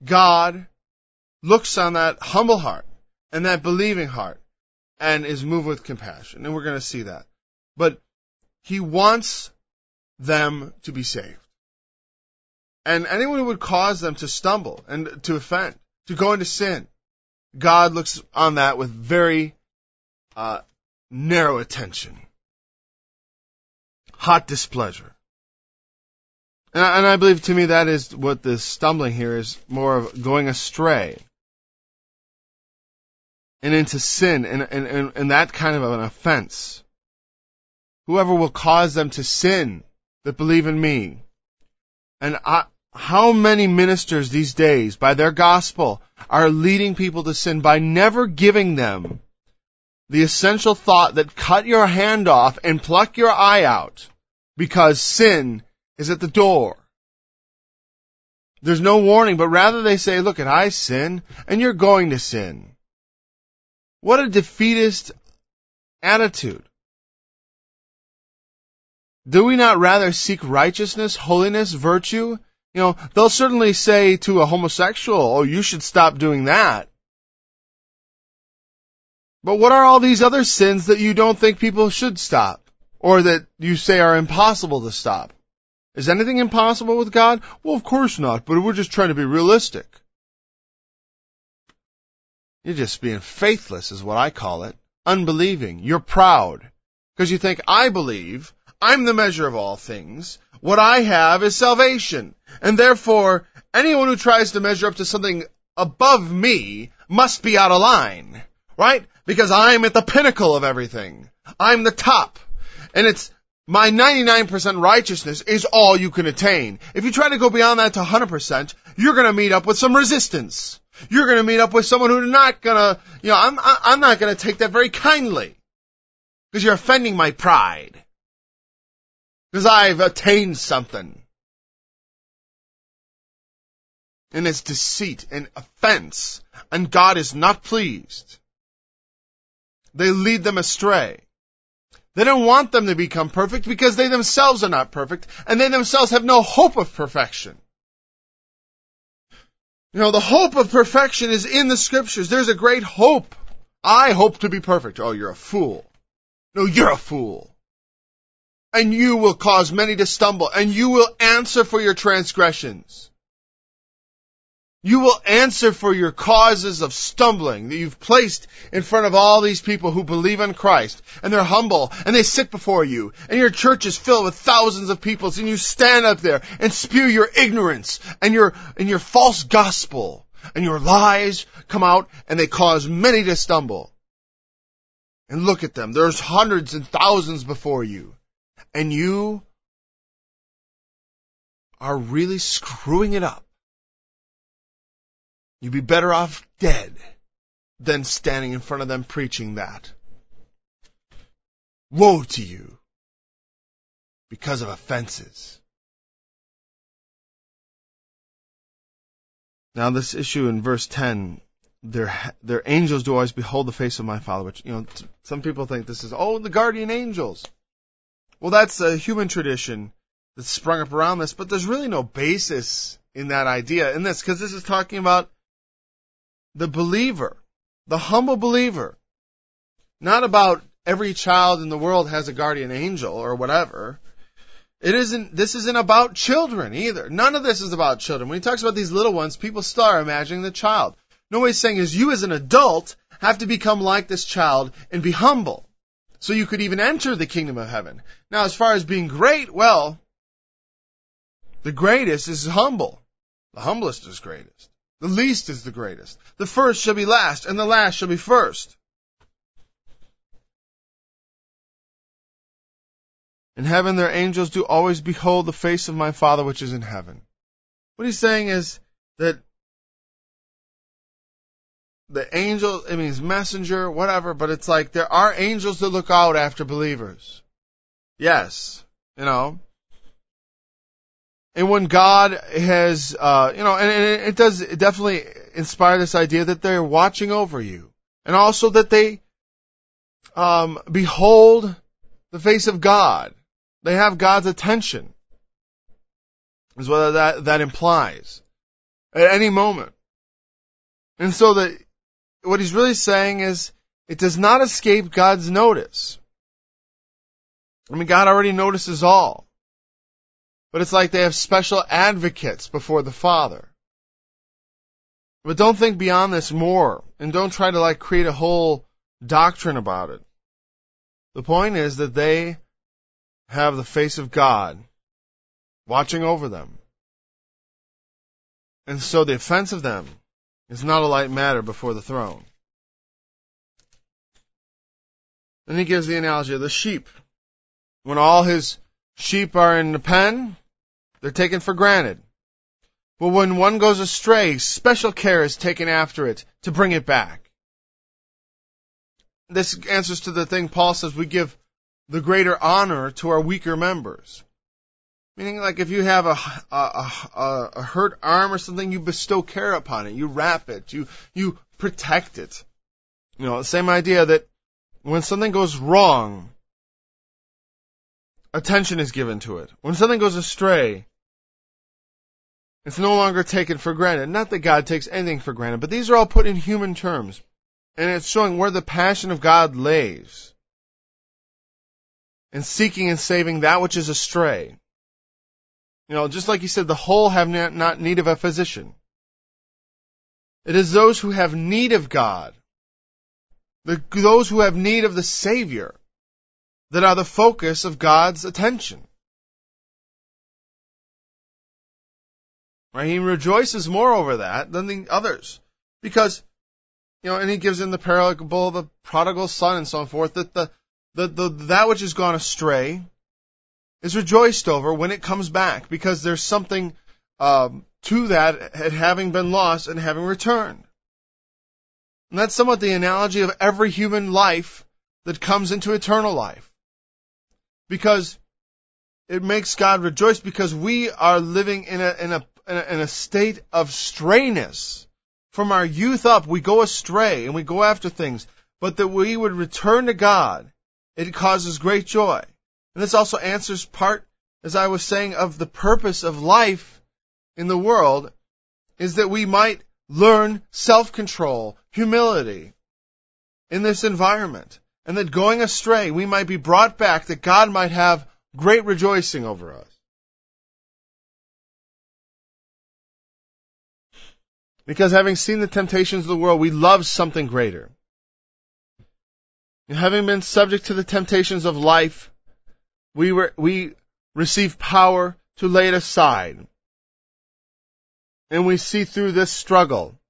God looks on that humble heart and that believing heart and is moved with compassion. And we're going to see that. But He wants them to be saved. And anyone who would cause them to stumble and to offend, to go into sin, God looks on that with very narrow attention. Hot displeasure. And I believe, to me, that is what the stumbling here is, more of going astray and into sin and that kind of an offense. Whoever will cause them to sin that believe in me. And how many ministers these days, by their gospel, are leading people to sin by never giving them the essential thought that cut your hand off and pluck your eye out, because sin is at the door. There's no warning, but rather they say, look, I sin, and you're going to sin. What a defeatist attitude. Do we not rather seek righteousness, holiness, virtue? They'll certainly say to a homosexual, oh, you should stop doing that. But what are all these other sins that you don't think people should stop? Or that you say are impossible to stop? Is anything impossible with God? Well, of course not, but we're just trying to be realistic. You're just being faithless is what I call it. Unbelieving. You're proud. Because you think, I believe, I'm the measure of all things. What I have is salvation. And therefore, anyone who tries to measure up to something above me must be out of line. Right? Because I'm at the pinnacle of everything. I'm the top. And it's my 99% righteousness is all you can attain. If you try to go beyond that to 100%, you're going to meet up with some resistance. You're going to meet up with someone who's not going to, I'm not going to take that very kindly. Because you're offending my pride. Because I've attained something. And it's deceit and offense. And God is not pleased. They lead them astray. They don't want them to become perfect because they themselves are not perfect, and they themselves have no hope of perfection. The hope of perfection is in the Scriptures. There's a great hope. I hope to be perfect. Oh, you're a fool. No, you're a fool. And you will cause many to stumble, and you will answer for your transgressions. You will answer for your causes of stumbling that you've placed in front of all these people who believe in Christ. And they're humble, and they sit before you. And your church is filled with thousands of people. And you stand up there and spew your ignorance and your false gospel. And your lies come out, and they cause many to stumble. And look at them. There's hundreds and thousands before you. And you are really screwing it up. You'd be better off dead than standing in front of them preaching that. Woe to you because of offenses. Now this issue in verse 10, their angels do always behold the face of my Father, which, some people think this is, the guardian angels. Well, that's a human tradition that's sprung up around this, but there's really no basis in that idea in this, because this is talking about the believer, the humble believer, not about every child in the world has a guardian angel or whatever. This isn't about children either. None of this is about children. When he talks about these little ones, people start imagining the child. No, what he's saying is you as an adult have to become like this child and be humble, so you could even enter the kingdom of heaven. Now, as far as being great, well, the greatest is humble. The humblest is greatest. The least is the greatest. The first shall be last, and the last shall be first. In heaven their angels do always behold the face of my Father which is in heaven. What he's saying is that the angel, it means messenger, whatever, but it's like there are angels that look out after believers. Yes, And when God has, and it does definitely inspire this idea that they're watching over you. And also that they behold the face of God. They have God's attention, is what that implies. at any moment. And so what he's really saying is, it does not escape God's notice. I mean, God already notices all. But it's like they have special advocates before the Father. But don't think beyond this more, and don't try to create a whole doctrine about it. The point is that they have the face of God watching over them. And so the offense of them is not a light matter before the throne. Then he gives the analogy of the sheep. When all his sheep are in the pen, they're taken for granted. But when one goes astray, special care is taken after it to bring it back. This answers to the thing Paul says we give the greater honor to our weaker members. Meaning, if you have a hurt arm or something, you bestow care upon it. You wrap it. You protect it. Same idea that when something goes wrong, attention is given to it. When something goes astray, it's no longer taken for granted. Not that God takes anything for granted, but these are all put in human terms. And it's showing where the passion of God lays in seeking and saving that which is astray. Just like he said, the whole have not need of a physician. It is those who have need of God, those who have need of the Savior, that are the focus of God's attention. Right? He rejoices more over that than the others. Because, and he gives in the parable of the prodigal son and so forth, that that which has gone astray is rejoiced over when it comes back, because there's something to that having been lost and having returned. And that's somewhat the analogy of every human life that comes into eternal life. Because it makes God rejoice, because we are living in a state of strayness. From our youth up, we go astray and we go after things, but that we would return to God, it causes great joy. And this also answers part, as I was saying, of the purpose of life in the world, is that we might learn self-control, humility in this environment, and that going astray, we might be brought back, that God might have great rejoicing over us. Because having seen the temptations of the world, we love something greater. And having been subject to the temptations of life, we receive power to lay it aside. And we see through this struggle